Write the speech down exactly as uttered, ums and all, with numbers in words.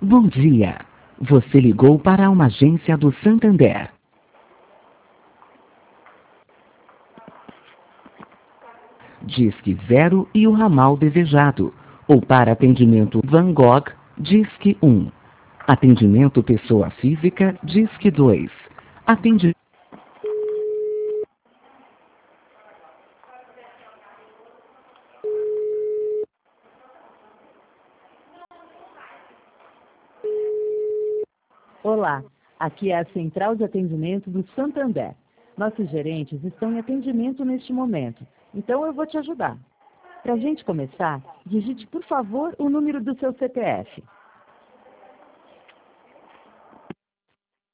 Bom dia. Você ligou para uma agência do Santander. Disque zero e o ramal desejado. Ou para atendimento Van Gogh, Disque um. Atendimento pessoa física, Disque dois. Atendimento... Olá, aqui é a Central de Atendimento do Santander. Nossos gerentes estão em atendimento neste momento, então eu vou te ajudar. Para a gente começar, digite por favor o número do seu C P F.